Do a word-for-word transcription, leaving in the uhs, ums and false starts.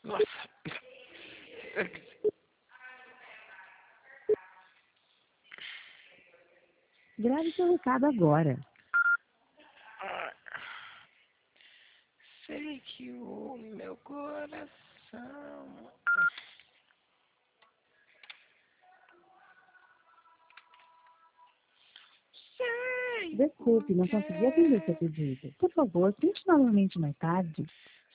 Nossa. Grave seu recado agora. Ah, sei que o meu coração. Sei Desculpe, não consegui atender seu porque. pedido. Por favor, tente novamente mais tarde.